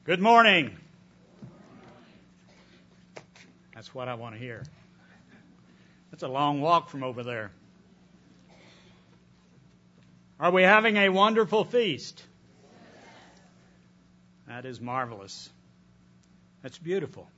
Good morning. That's what I want to hear. That's a long walk from over there. Are we having a wonderful feast? That is marvelous. That's beautiful.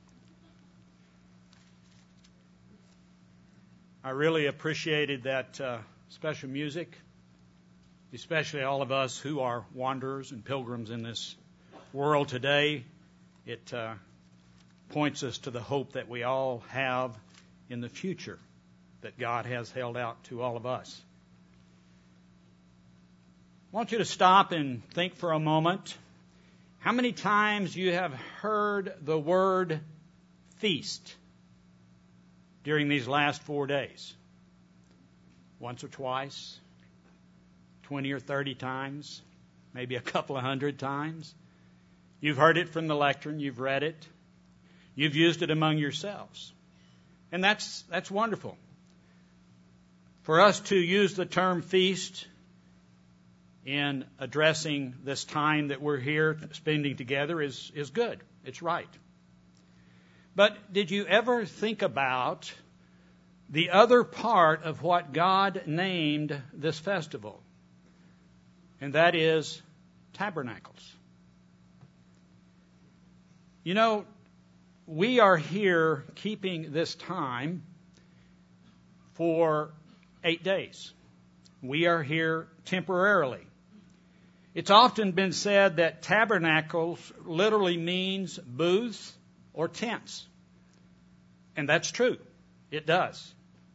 I really appreciated that special music, especially all of us who are wanderers and pilgrims in this world today. It points us to the hope that we all have in the future that God has held out to all of us. I want you to stop and think for a moment. How many times you have heard the word feast during these last 4 days? Once or twice? 20 or 30 times? Maybe a couple of hundred times? You've heard it from the lectern. You've read it. You've used it among yourselves. And that's wonderful. For us to use the term feast in addressing this time that we're here spending together is good. It's right. But did you ever think about the other part of what God named this festival? And that is tabernacles. You know, we are here keeping this time for 8 days. We are here temporarily. It's often been said that tabernacles literally means booths or tents. And that's true. It does.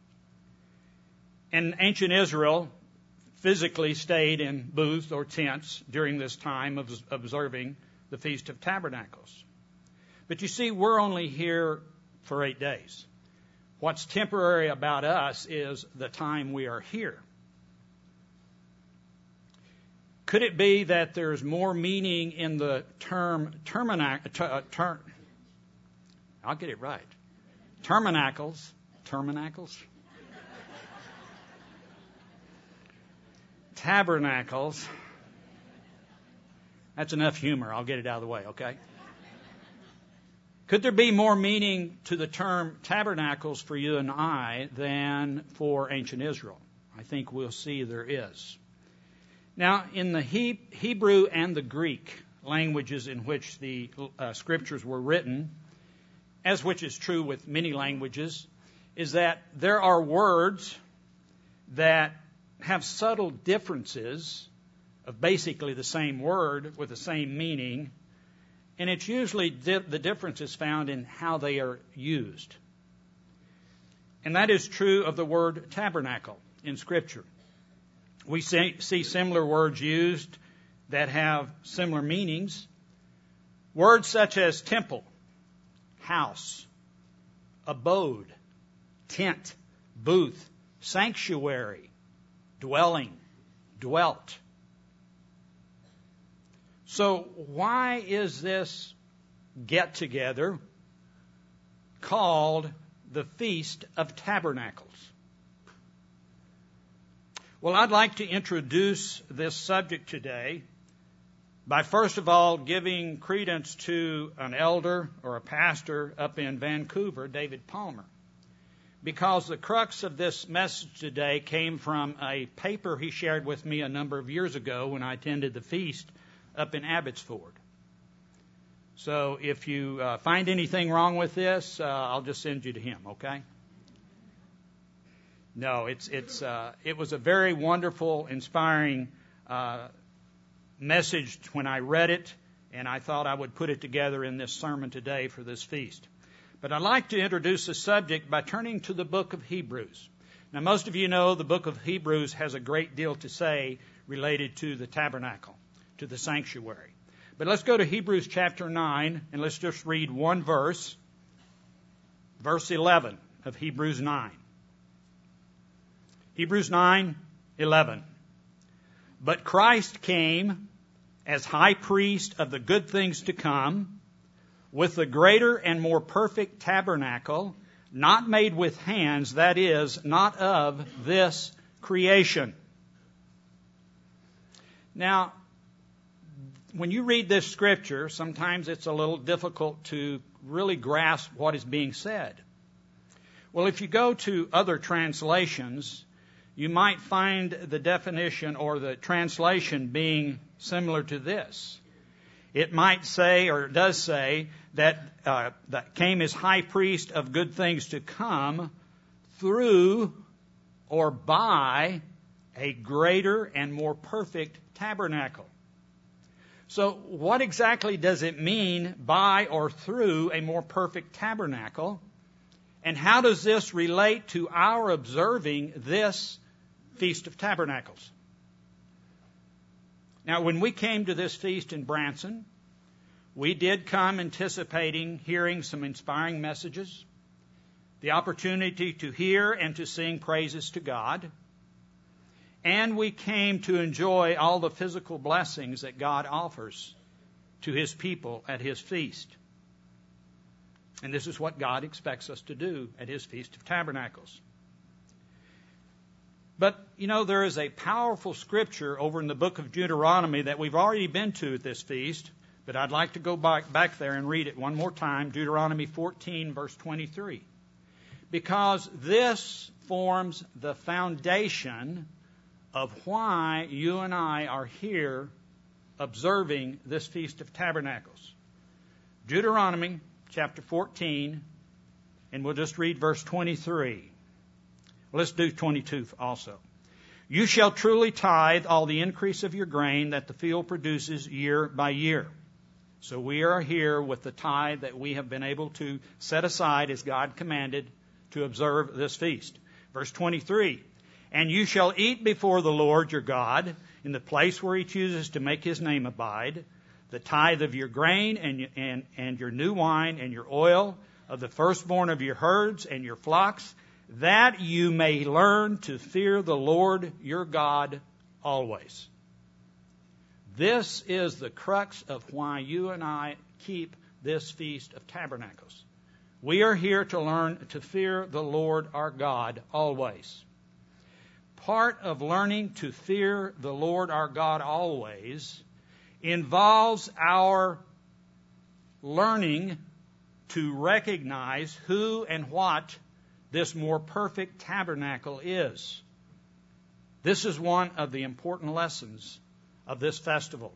And ancient Israel physically stayed in booths or tents during this time of observing the Feast of Tabernacles. But you see, we're only here for 8 days. What's temporary about us is the time we are here. Could it be that there's more meaning in the term I'll get it right. Tabernacles. That's enough humor. I'll get it out of the way, okay? Could there be more meaning to the term tabernacles for you and I than for ancient Israel? I think we'll see there is. Now, in the Hebrew and the Greek languages in which the scriptures were written, as which is true with many languages, is that there are words that have subtle differences of basically the same word with the same meaning, and it's usually the difference is found in how they are used. And that is true of the word tabernacle in Scripture. We see similar words used that have similar meanings. Words such as temple, house, abode, tent, booth, sanctuary, dwelling, dwelt. So why is this get-together called the Feast of Tabernacles? Well, I'd like to introduce this subject today by first of all giving credence to an elder or a pastor up in Vancouver, David Palmer, because the crux of this message today came from a paper he shared with me a number of years ago when I attended the feast up in Abbotsford. So if you find anything wrong with this, I'll just send you to him, okay? No, it was a very wonderful, inspiring message when I read it, and I thought I would put it together in this sermon today for this feast. But I'd like to introduce the subject by turning to the book of Hebrews. Now, most of you know the book of Hebrews has a great deal to say related to the tabernacle, to the sanctuary. But let's go to Hebrews chapter 9, and let's just read one verse, verse 11 of Hebrews 9. Hebrews 9:11. But Christ came as high priest of the good things to come, with the greater and more perfect tabernacle, not made with hands, that is, not of this creation. Now, when you read this scripture, sometimes it's a little difficult to really grasp what is being said. Well, if you go to other translations, you might find the definition or the translation being similar to this. It might say, or it does say, that came as high priest of good things to come through or by a greater and more perfect tabernacle. So what exactly does it mean by or through a more perfect tabernacle? And how does this relate to our observing this Feast of Tabernacles? Now, when we came to this feast in Branson, we did come anticipating hearing some inspiring messages, the opportunity to hear and to sing praises to God, and we came to enjoy all the physical blessings that God offers to His people at His feast. And this is what God expects us to do at His Feast of Tabernacles. But, there is a powerful scripture over in the book of Deuteronomy that we've already been to at this feast, but I'd like to go back there and read it one more time, Deuteronomy 14, verse 23. Because this forms the foundation of why you and I are here observing this Feast of Tabernacles. Deuteronomy chapter 14, and we'll just read verse 23. Well, let's do 22 also. You shall truly tithe all the increase of your grain that the field produces year by year. So we are here with the tithe that we have been able to set aside as God commanded to observe this feast. Verse 23. And you shall eat before the Lord your God in the place where He chooses to make His name abide, the tithe of your grain and your new wine and your oil, of the firstborn of your herds and your flocks, that you may learn to fear the Lord your God always. This is the crux of why you and I keep this Feast of Tabernacles. We are here to learn to fear the Lord our God always. Part of learning to fear the Lord our God always involves our learning to recognize who and what this more perfect tabernacle is. This is one of the important lessons of this festival.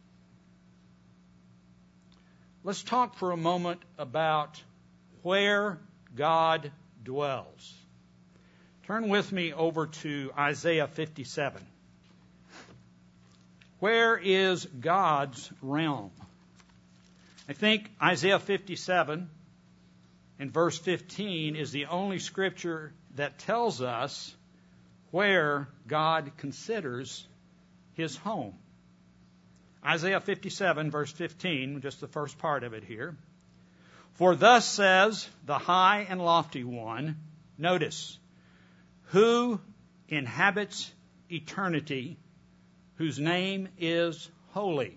Let's talk for a moment about where God dwells. Turn with me over to Isaiah 57. Where is God's realm? I think Isaiah 57 and verse 15 is the only scripture that tells us where God considers His home. Isaiah 57, verse 15, just the first part of it here. For thus says the high and lofty one, notice, who inhabits eternity, whose name is holy.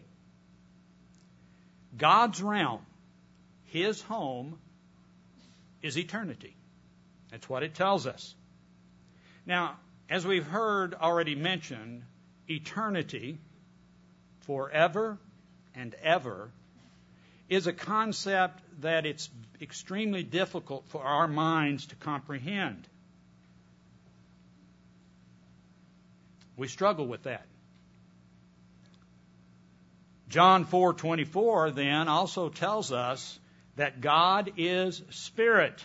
God's realm, His home, is eternity. That's what it tells us. Now, as we've heard already mentioned, eternity, forever and ever, is a concept that it's extremely difficult for our minds to comprehend. We struggle with that. John 4:24 then also tells us that God is spirit.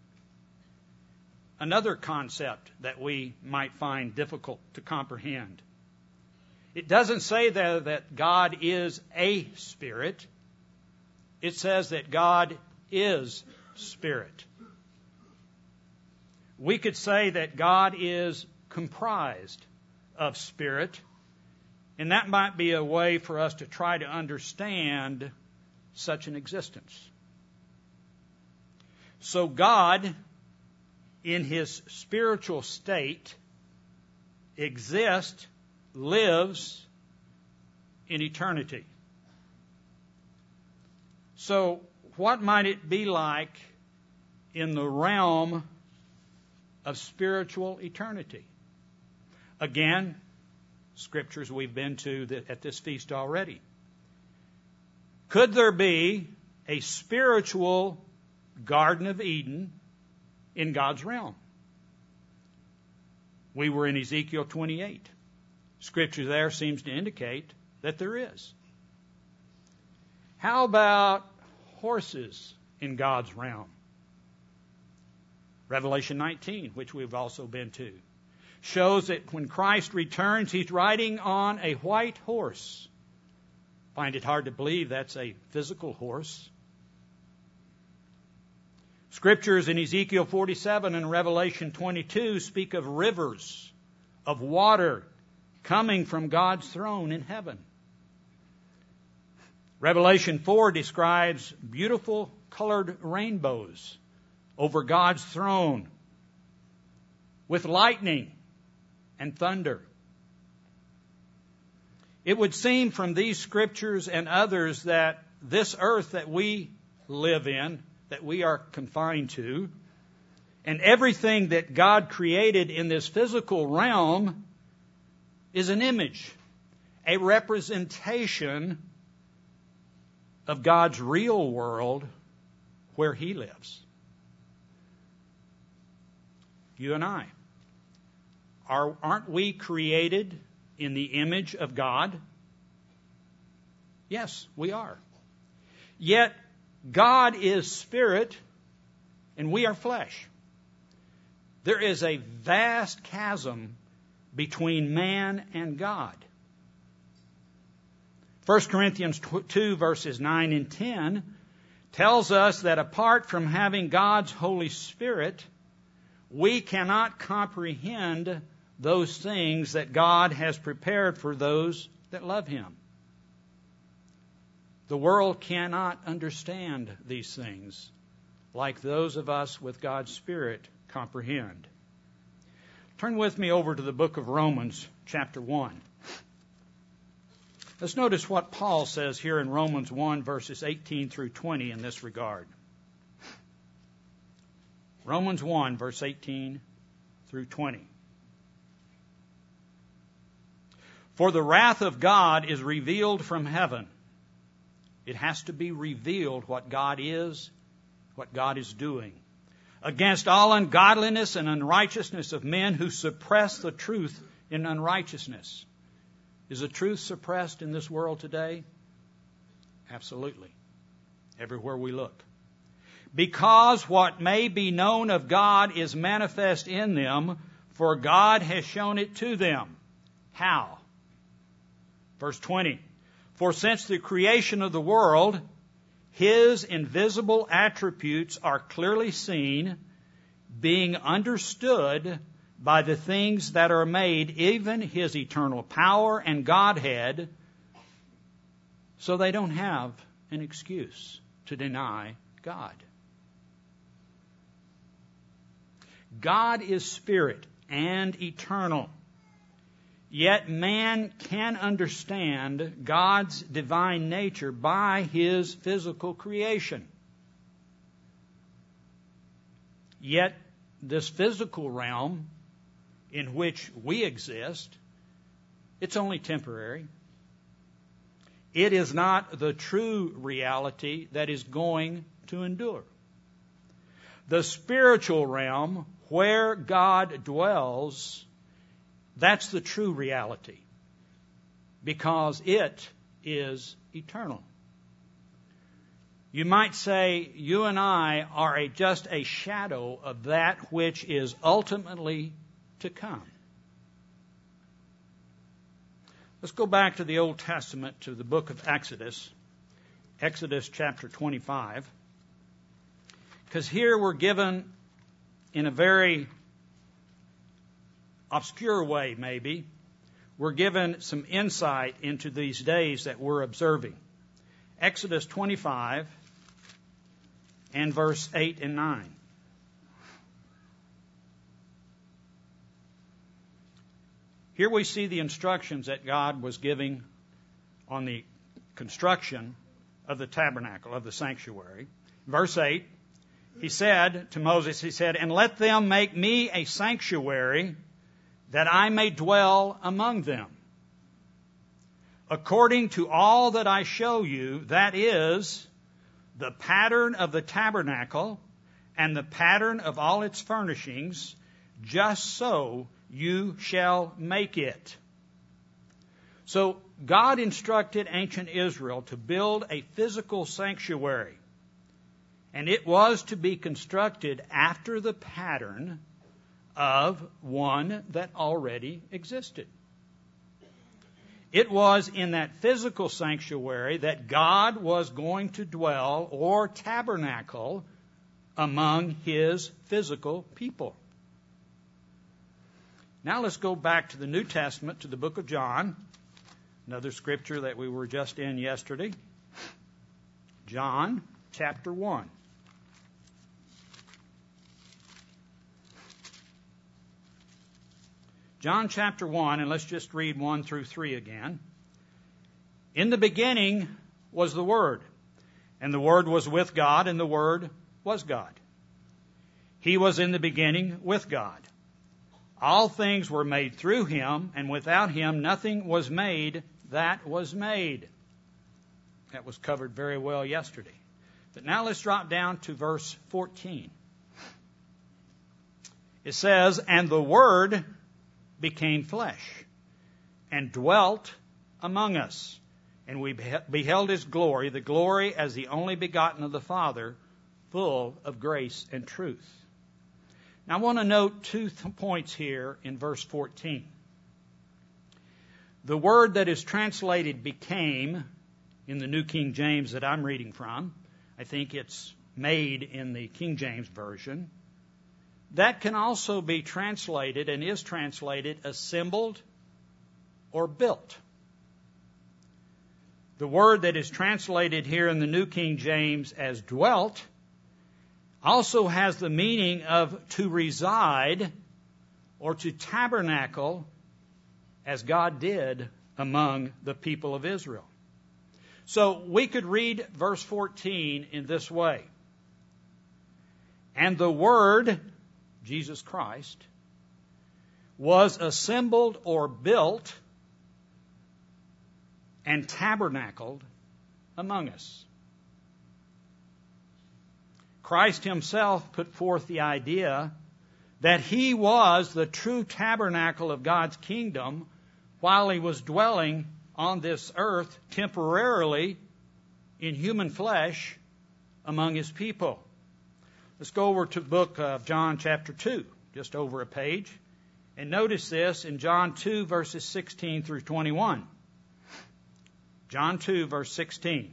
Another concept that we might find difficult to comprehend. It doesn't say that God is a spirit. It says that God is spirit. We could say that God is comprised of spirit, and that might be a way for us to try to understand such an existence. So God, in His spiritual state, exists, lives in eternity. So what might it be like in the realm of spiritual eternity? Again, scriptures we've been to at this feast already. Could there be a spiritual Garden of Eden in God's realm? We were in Ezekiel 28. Scripture there seems to indicate that there is. How about horses in God's realm? Revelation 19, which we've also been to, shows that when Christ returns, He's riding on a white horse. Find it hard to believe that's a physical horse. Scriptures in Ezekiel 47 and Revelation 22 speak of rivers of water coming from God's throne in heaven. Revelation 4 describes beautiful colored rainbows over God's throne with lightning and thunder. It would seem from these scriptures and others that this earth that we live in, that we are confined to, and everything that God created in this physical realm is an image, a representation of God's real world where He lives. You and I, aren't we created in the image of God? Yes, we are. Yet, God is spirit and we are flesh. There is a vast chasm between man and God. 1 Corinthians 2 verses 9 and 10 tells us that apart from having God's Holy Spirit, we cannot comprehend those things that God has prepared for those that love Him. The world cannot understand these things like those of us with God's Spirit comprehend. Turn with me over to the book of Romans, chapter 1. Let's notice what Paul says here in Romans 1, verses 18 through 20 in this regard. Romans 1, verse 18 through 20. For the wrath of God is revealed from heaven. It has to be revealed what God is doing, against all ungodliness and unrighteousness of men who suppress the truth in unrighteousness. Is the truth suppressed in this world today? Absolutely. Everywhere we look. Because what may be known of God is manifest in them, for God has shown it to them. How? Verse 20. For since the creation of the world, His invisible attributes are clearly seen, being understood by the things that are made, even His eternal power and Godhead, so they don't have an excuse to deny God. God is spirit and eternal. Yet man can understand God's divine nature by His physical creation. Yet this physical realm in which we exist, it's only temporary. It is not the true reality that is going to endure. The spiritual realm where God dwells, that's the true reality, because it is eternal. You might say you and I are just a shadow of that which is ultimately to come. Let's go back to the Old Testament, to the book of Exodus, Exodus chapter 25, because here we're given in a very obscure way, maybe, we're given some insight into these days that we're observing. Exodus 25 and verse 8 and 9. Here we see the instructions that God was giving on the construction of the tabernacle, of the sanctuary. Verse 8, He said to Moses, He said, and let them make me a sanctuary that I may dwell among them. according to all that I show you, that is, the pattern of the tabernacle and the pattern of all its furnishings, just so you shall make it. So God instructed ancient Israel to build a physical sanctuary, and it was to be constructed after the pattern of one that already existed. It was in that physical sanctuary that God was going to dwell or tabernacle among His physical people. Now let's go back to the New Testament, to the book of John, another scripture that we were just in yesterday. John chapter 1. John chapter 1, and let's just read 1 through 3 again. In the beginning was the Word, and the Word was with God, and the Word was God. He was in the beginning with God. All things were made through Him, and without Him nothing was made that was made. That was covered very well yesterday. But now let's drop down to verse 14. It says, and the Word became flesh and dwelt among us, and we beheld His glory, the glory as the only begotten of the Father, full of grace and truth. Now I want to note 2 points here in verse 14. The word that is translated became in the New King James that I'm reading from, I think it's made in the King James Version, that can also be translated and is translated assembled or built. The word that is translated here in the New King James as dwelt also has the meaning of to reside or to tabernacle as God did among the people of Israel. So we could read verse 14 in this way. And the Word, Jesus Christ, was assembled or built and tabernacled among us. Christ Himself put forth the idea that He was the true tabernacle of God's kingdom while He was dwelling on this earth temporarily in human flesh among His people. Let's go over to the book of John chapter 2, just over a page. And notice this in John 2, verses 16 through 21. John 2, verse 16.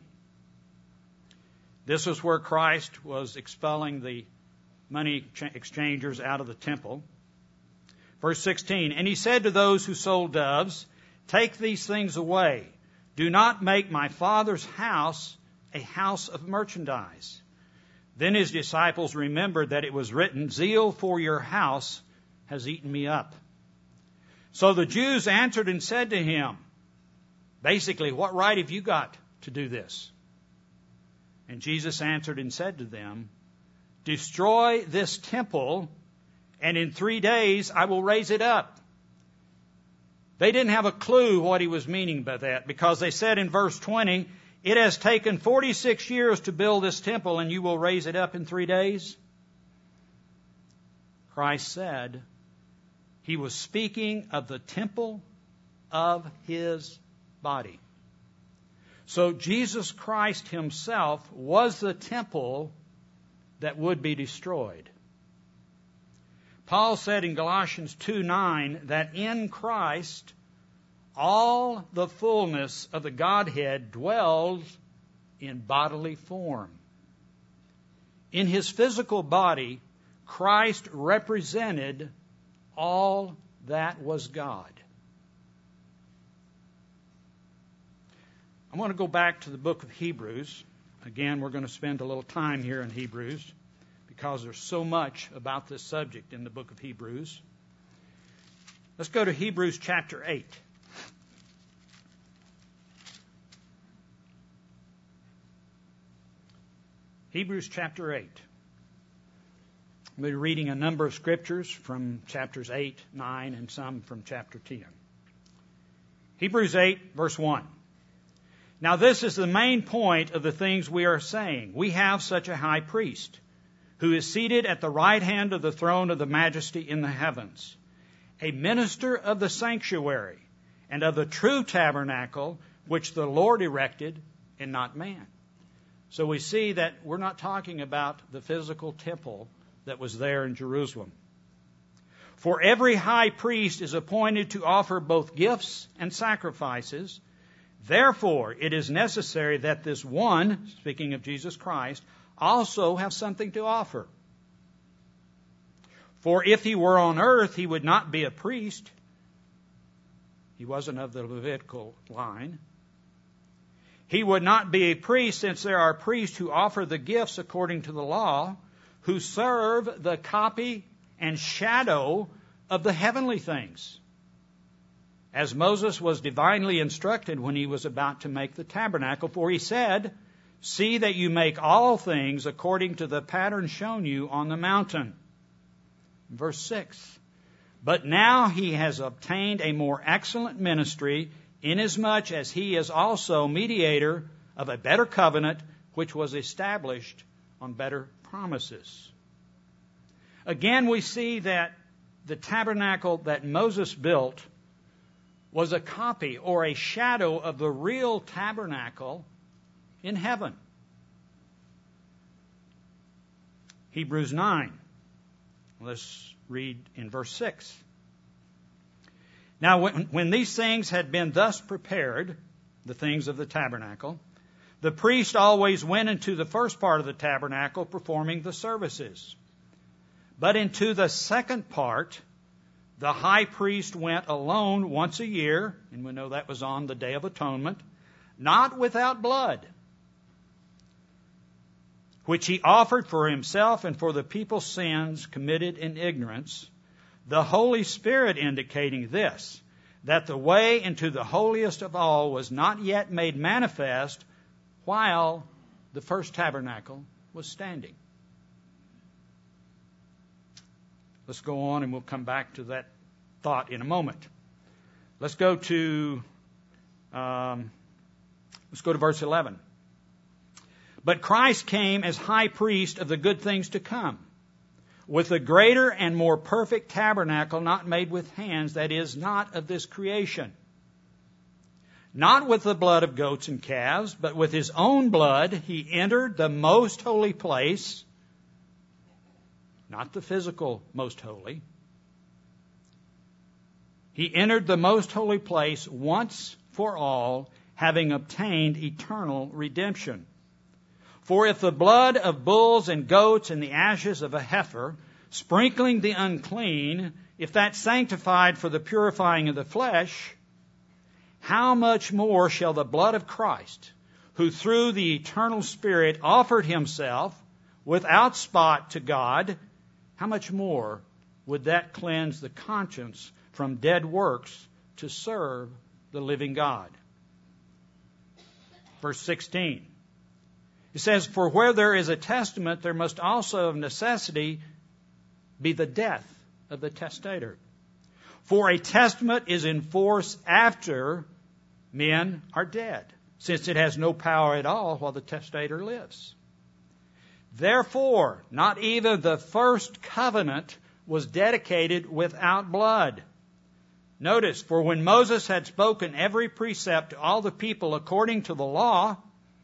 This is where Christ was expelling the money exchangers out of the temple. Verse 16, and He said to those who sold doves, take these things away. Do not make my Father's house a house of merchandise. Then His disciples remembered that it was written, zeal for your house has eaten me up. So the Jews answered and said to Him, basically, what right have you got to do this? And Jesus answered and said to them, destroy this temple, and in 3 days I will raise it up. They didn't have a clue what He was meaning by that, because they said in verse 20, it has taken 46 years to build this temple, and you will raise it up in 3 days? Christ said He was speaking of the temple of His body. So Jesus Christ Himself was the temple that would be destroyed. Paul said in Galatians 2:9 that in Christ all the fullness of the Godhead dwells in bodily form. In His physical body, Christ represented all that was God. I want to go back to the book of Hebrews. Again, we're going to spend a little time here in Hebrews because there's so much about this subject in the book of Hebrews. Let's go to Hebrews chapter 8. Hebrews chapter 8. We'll be reading a number of scriptures from chapters 8, 9, and some from chapter 10. Hebrews 8, verse 1. Now this is the main point of the things we are saying. We have such a high priest who is seated at the right hand of the throne of the majesty in the heavens, a minister of the sanctuary and of the true tabernacle which the Lord erected and not man. So we see that we're not talking about the physical temple that was there in Jerusalem. For every high priest is appointed to offer both gifts and sacrifices. Therefore, it is necessary that this one, speaking of Jesus Christ, also have something to offer. For if he were on earth, he would not be a priest. He wasn't of the Levitical line. He would not be a priest, since there are priests who offer the gifts according to the law, who serve the copy and shadow of the heavenly things, as Moses was divinely instructed when he was about to make the tabernacle. For he said, "See that you make all things according to the pattern shown you on the mountain." Verse 6, "But now he has obtained a more excellent ministry, inasmuch as he is also mediator of a better covenant, which was established on better promises." Again, we see that the tabernacle that Moses built was a copy or a shadow of the real tabernacle in heaven. Hebrews 9. Let's read in verse 6. Now, when these things had been thus prepared, the things of the tabernacle, the priest always went into the first part of the tabernacle, performing the services. But into the second part, the high priest went alone once a year, and we know that was on the Day of Atonement, not without blood, which he offered for himself and for the people's sins committed in ignorance, the Holy Spirit indicating this, that the way into the holiest of all was not yet made manifest while the first tabernacle was standing. Let's go on and we'll come back to that thought in a moment. Let's go to verse 11. "But Christ came as high priest of the good things to come, with a greater and more perfect tabernacle not made with hands, that is, not of this creation. Not with the blood of goats and calves, but with his own blood he entered the most holy place," not the physical most holy. "He entered the most holy place once for all, having obtained eternal redemption. For if the blood of bulls and goats and the ashes of a heifer, sprinkling the unclean, if that sanctified for the purifying of the flesh, how much more shall the blood of Christ, who through the eternal Spirit offered himself without spot to God, how much more would that cleanse the conscience from dead works to serve the living God?" Verse 16. It says, "For where there is a testament, there must also of necessity be the death of the testator. For a testament is in force after men are dead, since it has no power at all while the testator lives. Therefore, not even the first covenant was dedicated without blood." Notice, "For when Moses had spoken every precept to all the people according to the law,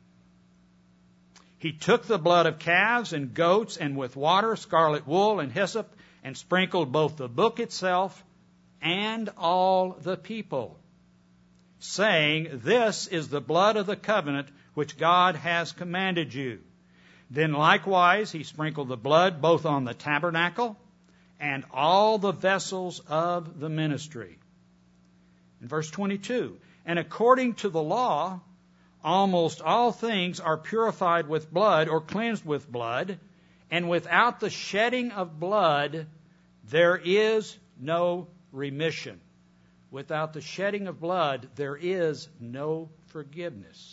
he took the blood of calves and goats, and with water, scarlet wool, and hyssop, and sprinkled both the book itself and all the people, saying, 'This is the blood of the covenant which God has commanded you.' Then likewise he sprinkled the blood both on the tabernacle and all the vessels of the ministry." In verse 22, "And according to the law, almost all things are purified with blood or cleansed with blood, and without the shedding of blood there is no remission." Without the shedding of blood there is no forgiveness.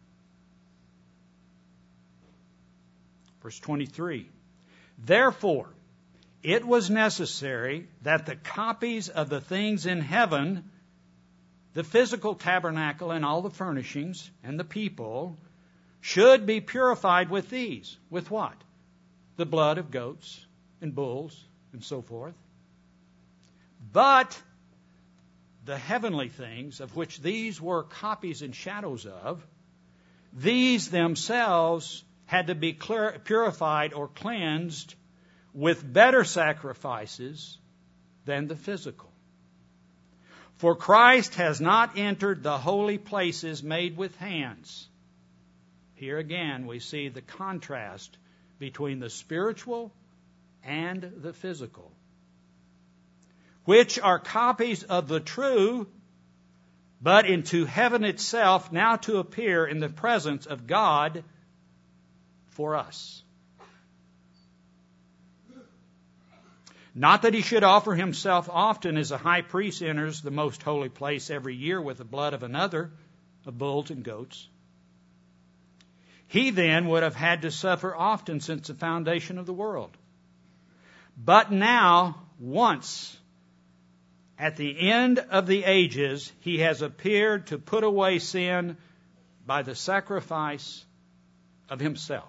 Verse 23, "Therefore it was necessary that the copies of the things in heaven the physical tabernacle and all the furnishings and the people should be purified with these. With what? The blood of goats and bulls and so forth. But the heavenly things, of which these were copies and shadows of, these themselves had to be purified or cleansed with better sacrifices than the physical. For Christ has not entered the holy places made with hands. Here again we see the contrast between the spiritual and the physical, which are copies of the true, but into heaven itself, now to appear in the presence of God for us. Not that he should offer himself often, as a high priest enters the most holy place every year with the blood of another, of bulls and goats. He then would have had to suffer often since the foundation of the world. But now, once, at the end of the ages, he has appeared to put away sin by the sacrifice of himself.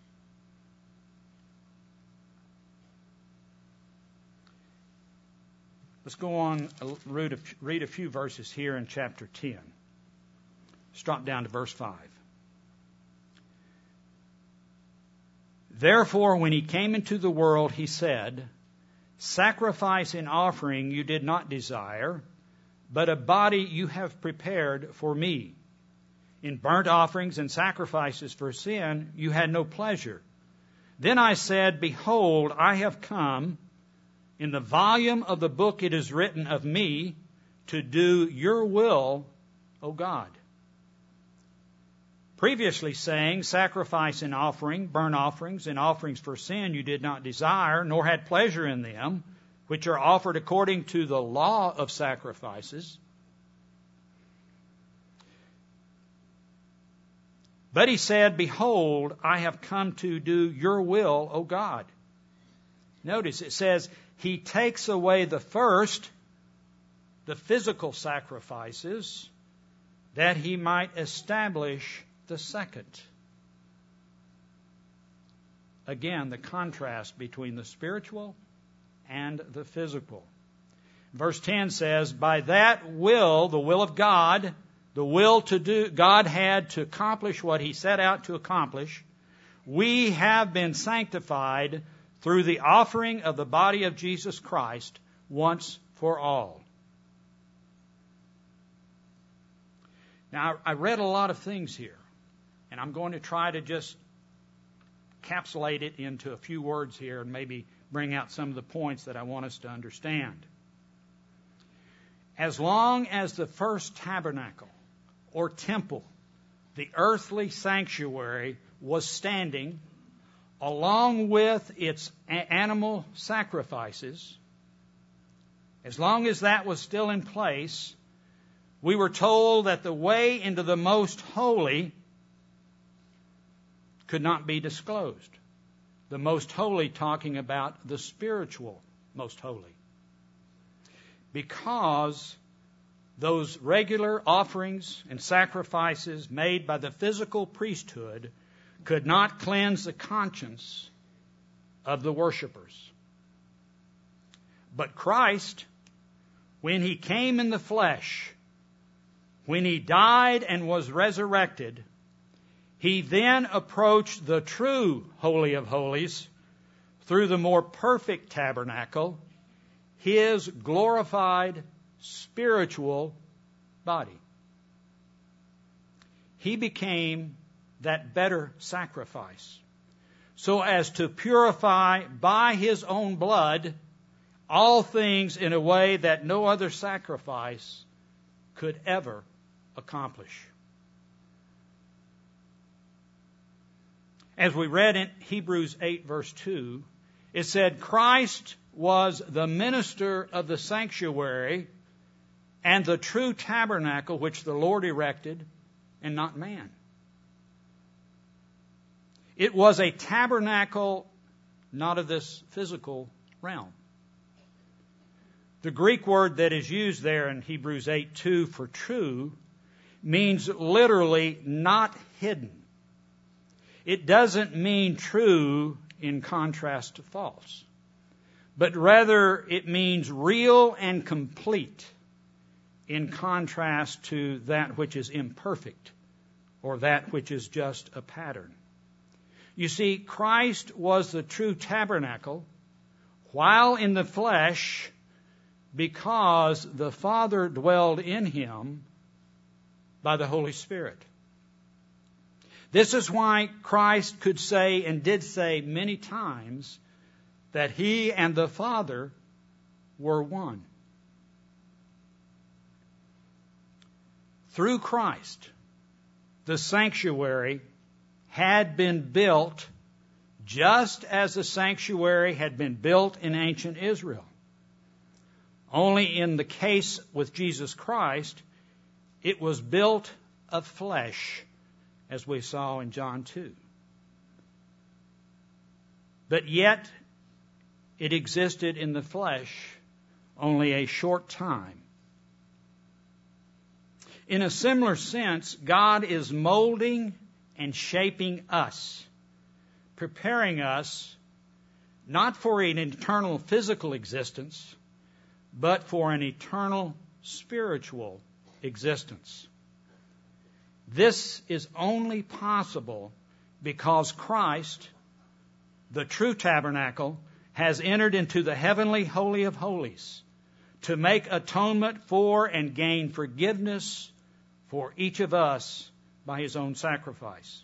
Let's go on, read a few verses here in chapter 10. Let's drop down to verse 5. Therefore, when he came into the world, he said, Sacrifice and offering you did not desire, but a body you have prepared for me. In burnt offerings and sacrifices for sin you had no pleasure. Then I said, Behold, I have come. In the volume of the book it is written of me to do your will, O God. Previously saying, Sacrifice and offering, burnt offerings and offerings for sin you did not desire, nor had pleasure in them, which are offered according to the law of sacrifices. But he said, Behold, I have come to do your will, O God. Notice it says, he takes away the first, the physical sacrifices, that he might establish the second. Again, the contrast between the spiritual and the physical. Verse 10 says, By that will, the will of God, the will to do, God had to accomplish what he set out to accomplish, we have been sanctified through the offering of the body of Jesus Christ once for all. Now, I read a lot of things here, and I'm going to try to just encapsulate it into a few words here and maybe bring out some of the points that I want us to understand. As long as the first tabernacle or temple, the earthly sanctuary, was standing, along with its animal sacrifices, as long as that was still in place, we were told that the way into the most holy could not be disclosed. The most holy talking about the spiritual most holy. Because those regular offerings and sacrifices made by the physical priesthood could not cleanse the conscience of the worshipers. But Christ, when he came in the flesh, when he died and was resurrected, he then approached the true Holy of Holies through the more perfect tabernacle, his glorified spiritual body. He became that better sacrifice, so as to purify by his own blood all things in a way that no other sacrifice could ever accomplish. As we read in Hebrews 8 verse 2, it said, Christ was the minister of the sanctuary and the true tabernacle which the Lord erected, and not man. It was a tabernacle not of this physical realm. The Greek word that is used there in Hebrews 8:2 for true means literally not hidden. It doesn't mean true in contrast to false, but rather it means real and complete in contrast to that which is imperfect or that which is just a pattern. You see, Christ was the true tabernacle while in the flesh because the Father dwelled in him by the Holy Spirit. This is why Christ could say and did say many times that he and the Father were one. Through Christ, the sanctuary had been built just as the sanctuary had been built in ancient Israel. Only in the case with Jesus Christ, it was built of flesh, as we saw in John 2. But yet, it existed in the flesh only a short time. In a similar sense, God is molding and shaping us, preparing us not for an eternal physical existence, but for an eternal spiritual existence. This is only possible because Christ, the true tabernacle, has entered into the heavenly Holy of Holies to make atonement for and gain forgiveness for each of us by his own sacrifice.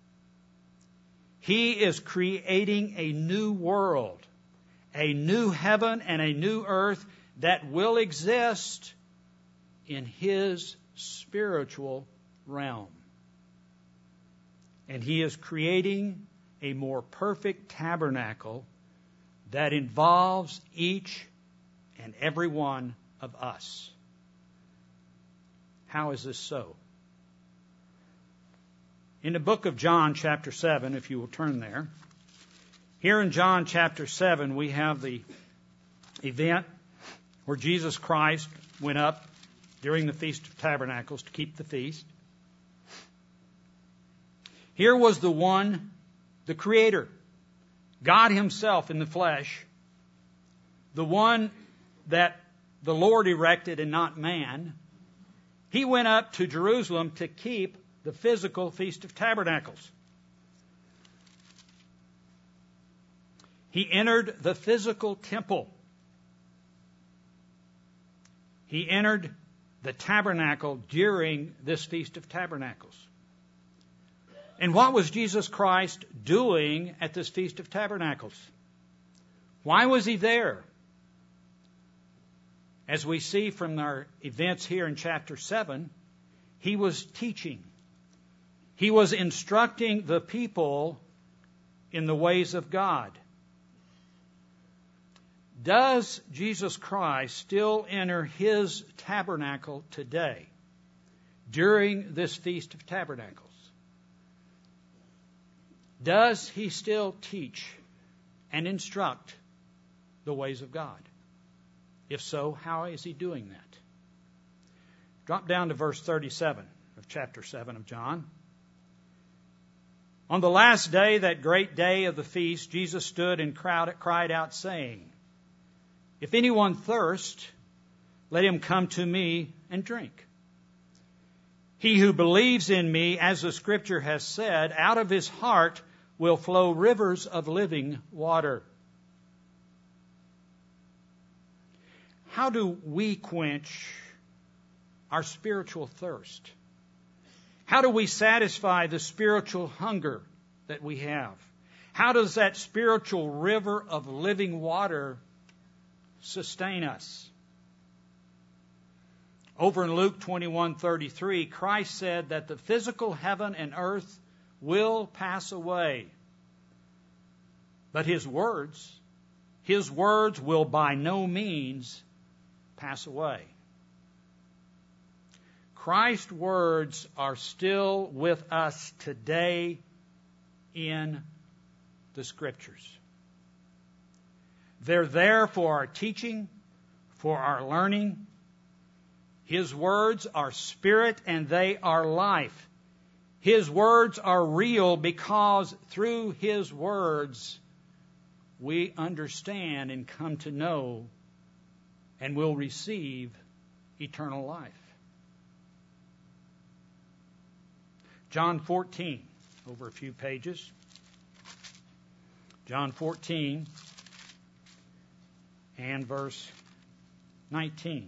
He is creating a new world, a new heaven and a new earth that will exist in his spiritual realm. And he is creating a more perfect tabernacle that involves each and every one of us. How is this so? In the book of John, chapter 7, if you will turn there, here in John chapter 7, we have the event where Jesus Christ went up during the Feast of Tabernacles to keep the feast. Here was the one, the Creator, God himself in the flesh, the one that the Lord erected and not man. He went up to Jerusalem to keep the physical Feast of Tabernacles. He entered the physical temple. He entered the tabernacle during this Feast of Tabernacles. And what was Jesus Christ doing at this Feast of Tabernacles? Why was he there? As we see from our events here in chapter 7, he was teaching. He was instructing the people in the ways of God. Does Jesus Christ still enter his tabernacle today during this Feast of Tabernacles? Does he still teach and instruct the ways of God? If so, how is he doing that? Drop down to verse 37 of chapter 7 of John. On the last day, that great day of the feast, Jesus stood and cried out, saying, "If anyone thirst, let him come to me and drink. He who believes in me, as the Scripture has said, out of his heart will flow rivers of living water." How do we quench our spiritual thirst? How do we satisfy the spiritual hunger that we have? How does that spiritual river of living water sustain us? Over in Luke 21:33, Christ said that the physical heaven and earth will pass away, but his words will by no means pass away. Christ's words are still with us today in the Scriptures. They're there for our teaching, for our learning. His words are spirit and they are life. His words are real because through His words we understand and come to know and will receive eternal life. John 14, over a few pages. John 14 and verse 19.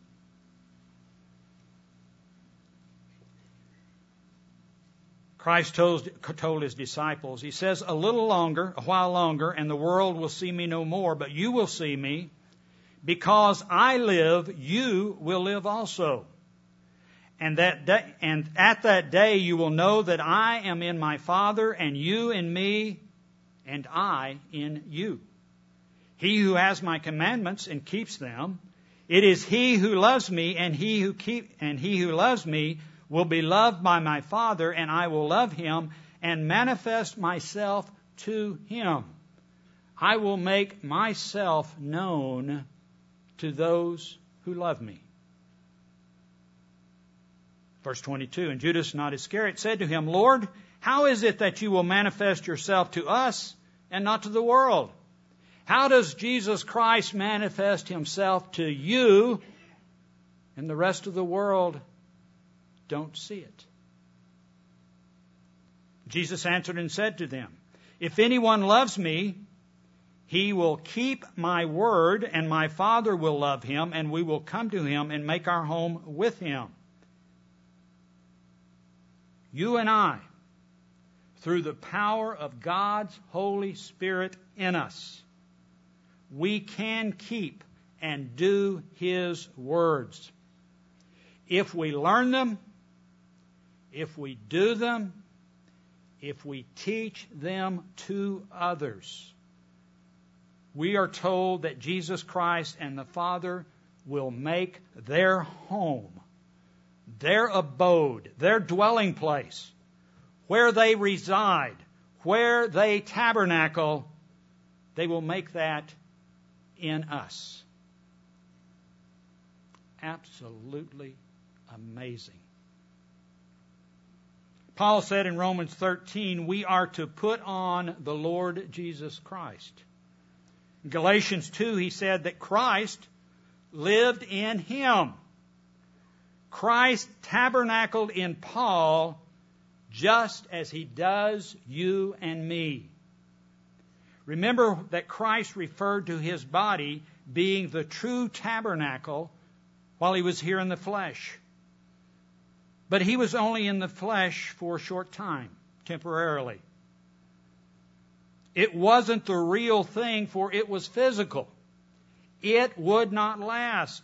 Christ told His disciples, He says, a while longer, and the world will see me no more, but you will see me. Because I live, you will live also. And at that day you will know that I am in my Father, and you in me, and I in you. He who has my commandments and keeps them, it is he who loves me, and he who loves me will be loved by my Father, and I will love him and manifest myself to him. I will make myself known to those who love me. Verse 22, and Judas, not Iscariot, said to him, Lord, how is it that you will manifest yourself to us and not to the world? How does Jesus Christ manifest Himself to you and the rest of the world don't see it? Jesus answered and said to them, if anyone loves me, he will keep my word, and my Father will love him, and we will come to him and make our home with him. You and I, through the power of God's Holy Spirit in us, we can keep and do His words. If we learn them, if we do them, if we teach them to others, we are told that Jesus Christ and the Father will make their home, their abode, their dwelling place, where they reside, where they tabernacle, they will make that in us. Absolutely amazing. Paul said in Romans 13, we are to put on the Lord Jesus Christ. In Galatians 2, he said that Christ lived in him. Christ tabernacled in Paul just as He does you and me. Remember that Christ referred to His body being the true tabernacle while He was here in the flesh. But He was only in the flesh for a short time, temporarily. It wasn't the real thing, for it was physical. It would not last.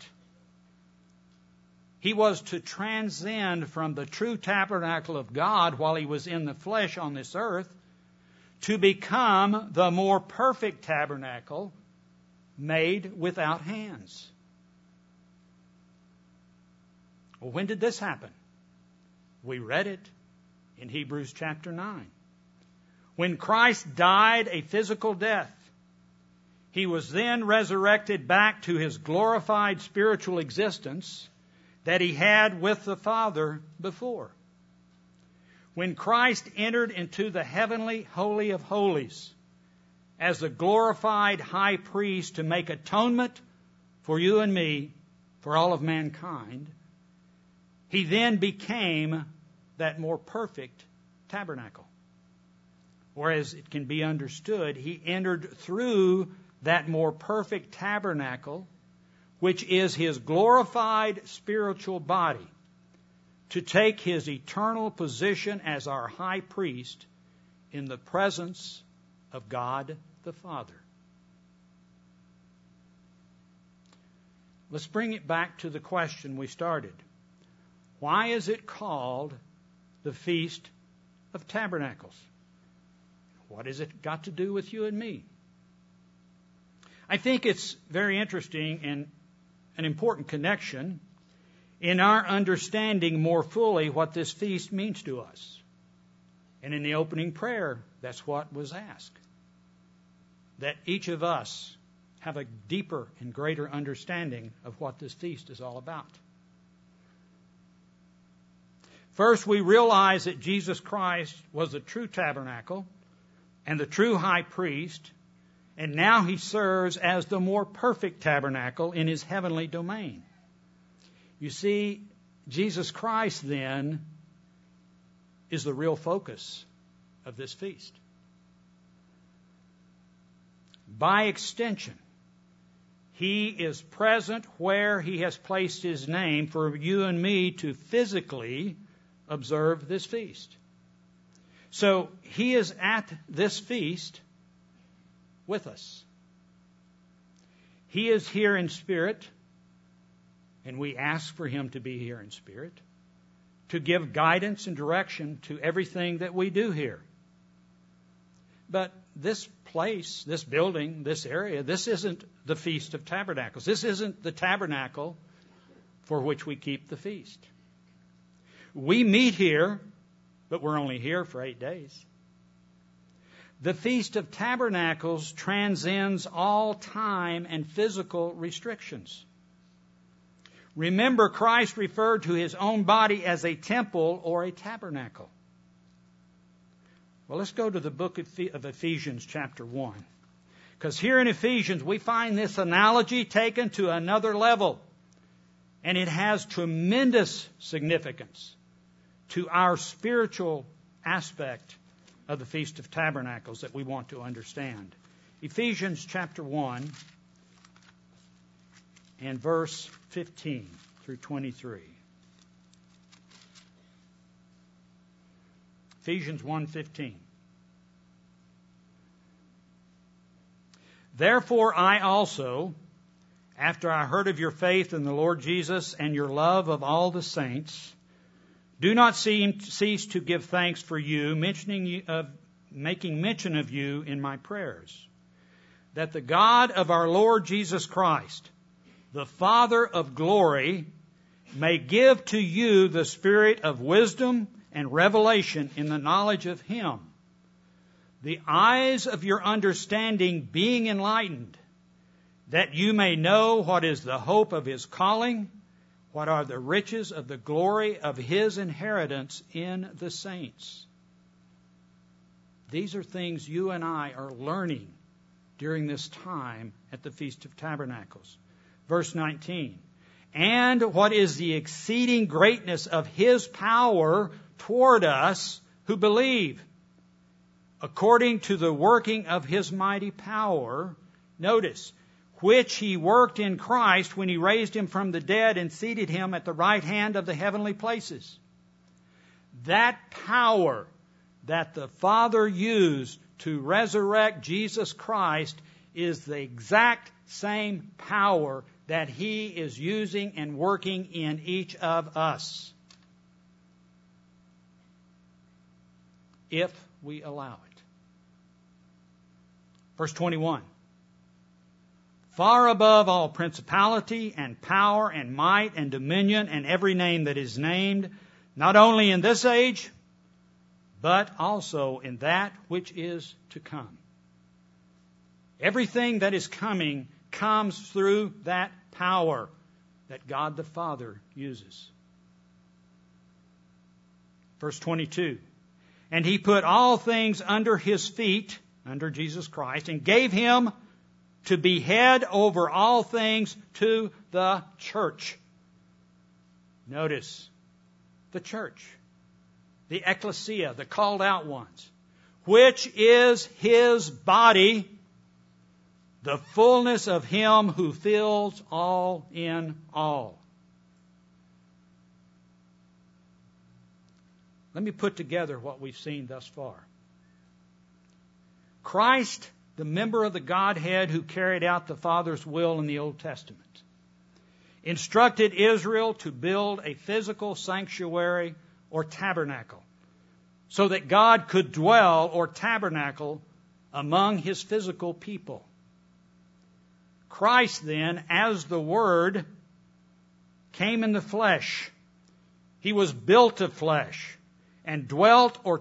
He was to transcend from the true tabernacle of God while He was in the flesh on this earth to become the more perfect tabernacle made without hands. Well, when did this happen? We read it in Hebrews chapter 9. When Christ died a physical death, He was then resurrected back to His glorified spiritual existence that He had with the Father before. When Christ entered into the heavenly Holy of Holies as the glorified high priest to make atonement for you and me, for all of mankind, He then became that more perfect tabernacle. Or as it can be understood, He entered through that more perfect tabernacle, which is His glorified spiritual body, to take His eternal position as our high priest in the presence of God the Father. Let's bring it back to the question we started. Why is it called the Feast of Tabernacles? What has it got to do with you and me? I think it's very interesting and an important connection in our understanding more fully what this feast means to us. And in the opening prayer, that's what was asked. That each of us have a deeper and greater understanding of what this feast is all about. First, we realize that Jesus Christ was the true tabernacle and the true high priest, and now he serves as the more perfect tabernacle in his heavenly domain. You see, Jesus Christ then is the real focus of this feast. By extension, he is present where he has placed his name for you and me to physically observe this feast. So he is at this feast with us. He is here in spirit, and we ask for him to be here in spirit, to give guidance and direction to everything that we do here. But this place, this building, this area, this isn't the Feast of Tabernacles. This isn't the tabernacle for which we keep the feast. We meet here, but we're only here for 8 days. The Feast of Tabernacles transcends all time and physical restrictions. Remember, Christ referred to his own body as a temple or a tabernacle. Well, let's go to the book of Ephesians chapter 1. Because here in Ephesians, we find this analogy taken to another level. And it has tremendous significance to our spiritual aspect of the Feast of Tabernacles that we want to understand. Ephesians chapter 1 and verse 15 through 23. Ephesians 1:15. Therefore I also, after I heard of your faith in the Lord Jesus and your love of all the saints, do not cease to give thanks for you, making mention of you in my prayers, that the God of our Lord Jesus Christ, the Father of glory, may give to you the spirit of wisdom and revelation in the knowledge of him, the eyes of your understanding being enlightened, that you may know what is the hope of his calling, what are the riches of the glory of his inheritance in the saints. These are things you and I are learning during this time at the Feast of Tabernacles. Verse 19. And what is the exceeding greatness of his power toward us who believe, according to the working of his mighty power. Notice, which he worked in Christ when he raised him from the dead and seated him at the right hand of the heavenly places. That power that the Father used to resurrect Jesus Christ is the exact same power that he is using and working in each of us, if we allow it. Verse 21. Far above all principality and power and might and dominion and every name that is named, not only in this age, but also in that which is to come. Everything that is coming comes through that power that God the Father uses. Verse 22. And he put all things under his feet, under Jesus Christ, and gave him to be head over all things to the church. Notice, the church, the ecclesia, the called out ones, which is his body, the fullness of him who fills all in all. Let me put together what we've seen thus far. Christ, the member of the Godhead who carried out the Father's will in the Old Testament, instructed Israel to build a physical sanctuary or tabernacle so that God could dwell or tabernacle among his physical people. Christ then, as the Word, came in the flesh. He was built of flesh and dwelt or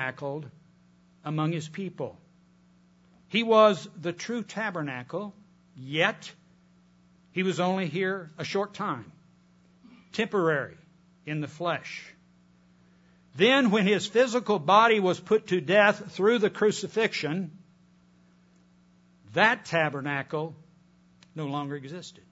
tabernacled among his people. He was the true tabernacle Yet, he was only here a short time, temporary in the flesh. Then, when his physical body was put to death through the crucifixion, that tabernacle no longer existed.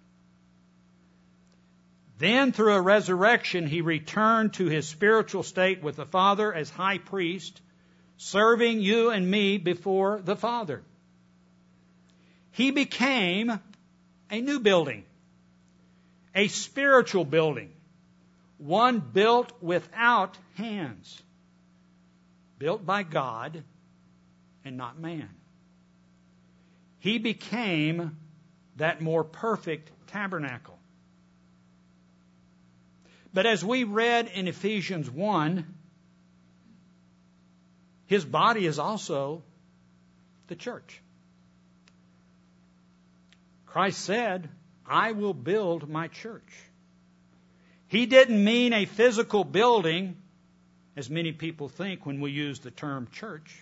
Then, through a resurrection, he returned to his spiritual state with the Father as high priest, serving you and me before the Father. He became a new building, a spiritual building, one built without hands, built by God and not man. He became that more perfect tabernacle. But as we read in Ephesians 1, his body is also the church. Christ said, I will build my church. He didn't mean a physical building, as many people think when we use the term church.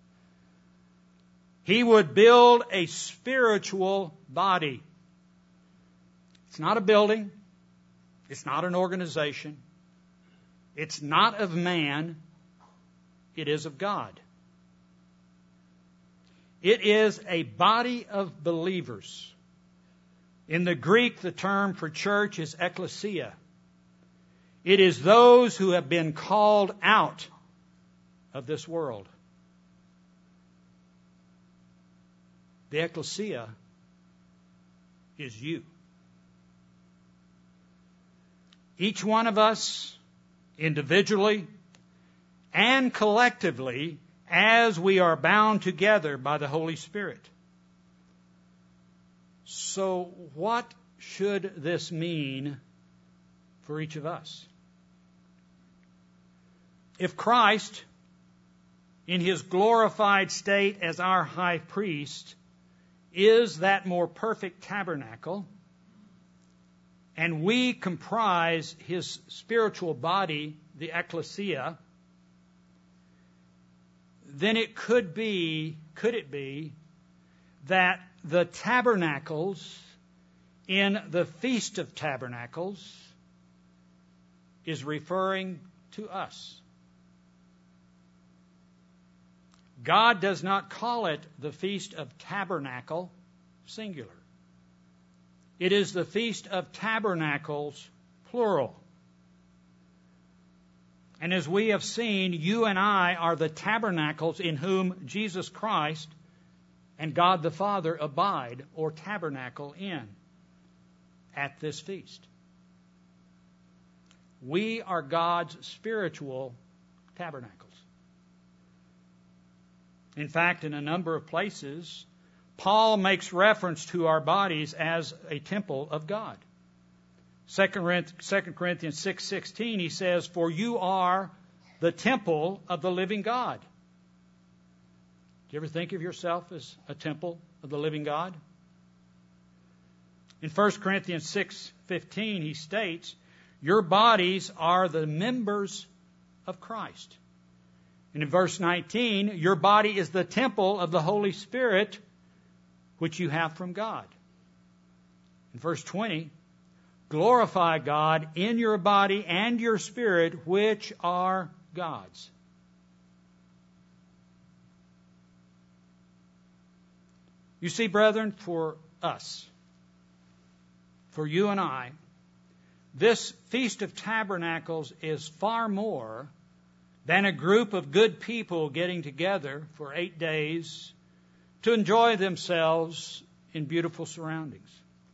He would build a spiritual body. It's not a building. It's not an organization. It's not of man. It is of God. It is a body of believers. In the Greek, the term for church is ekklesia. It is those who have been called out of this world. The ekklesia is you. Each one of us, individually and collectively, as we are bound together by the Holy Spirit. So what should this mean for each of us? If Christ, in his glorified state as our high priest, is that more perfect tabernacle, and we comprise his spiritual body, the ekklesia, then could it be that the tabernacles in the Feast of Tabernacles is referring to us? God does not call it the Feast of Tabernacle, singular. It is the Feast of Tabernacles, plural. And as we have seen, you and I are the tabernacles in whom Jesus Christ and God the Father abide or tabernacle in at this feast. We are God's spiritual tabernacles. In fact, in a number of places, Paul makes reference to our bodies as a temple of God. 2 Corinthians 6:16, he says, "For you are the temple of the living God." Do you ever think of yourself as a temple of the living God? In 1 Corinthians 6:15, he states, "Your bodies are the members of Christ." And in verse 19, "Your body is the temple of the Holy Spirit, which you have from God." In verse 20, "Glorify God in your body and your spirit, which are God's." You see, brethren, for us, for you and I, this Feast of Tabernacles is far more than a group of good people getting together for 8 days to enjoy themselves in beautiful surroundings.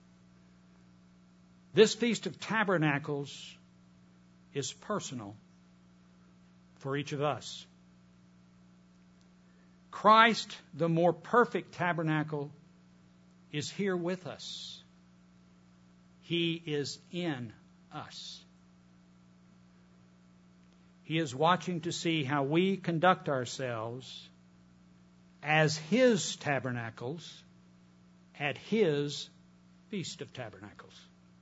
This Feast of Tabernacles is personal for each of us. Christ, the more perfect tabernacle, is here with us. He is in us. He is watching to see how we conduct ourselves as His tabernacles at His Feast of Tabernacles.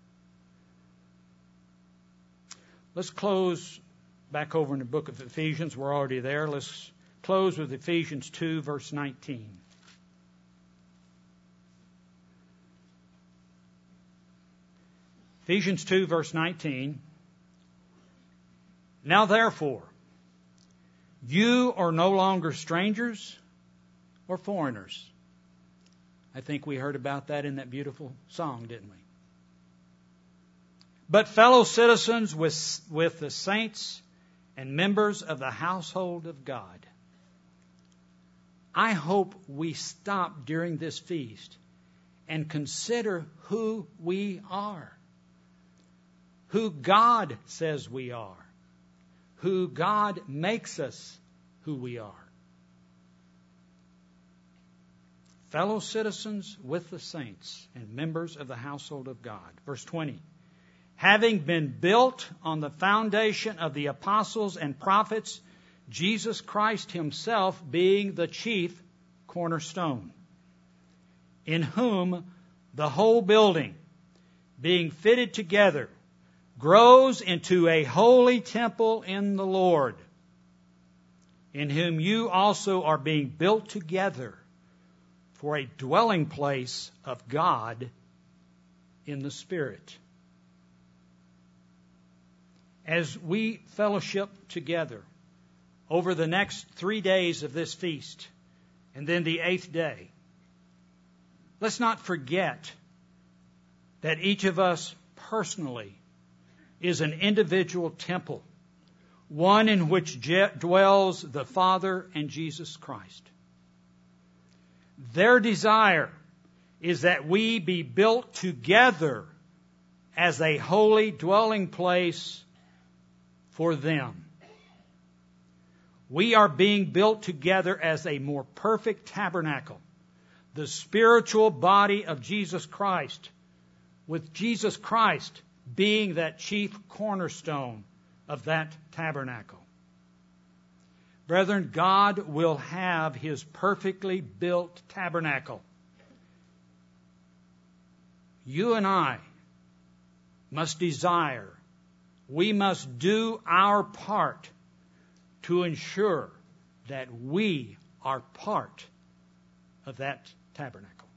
Let's close back over in the book of Ephesians. We're already there. Let's close with Ephesians 2, verse 19. Ephesians 2, verse 19. Now therefore, you are no longer strangers or foreigners. I think we heard about that in that beautiful song, didn't we? But fellow citizens with the saints and members of the household of God. I hope we stop during this feast and consider who we are, who God says we are, who God makes us who we are. Fellow citizens with the saints and members of the household of God. Verse 20. Having been built on the foundation of the apostles and prophets, Jesus Christ himself being the chief cornerstone, in whom the whole building, being fitted together, grows into a holy temple in the Lord, in whom you also are being built together for a dwelling place of God in the Spirit. As we fellowship together over the next 3 days of this feast, and then the 8th day, let's not forget that each of us personally is an individual temple, one in which dwells the Father and Jesus Christ. Their desire is that we be built together as a holy dwelling place for them. We are being built together as a more perfect tabernacle, the spiritual body of Jesus Christ, with Jesus Christ being that chief cornerstone of that tabernacle. Brethren, God will have His perfectly built tabernacle. You and I must desire, we must do our part to ensure that we are part of that tabernacle.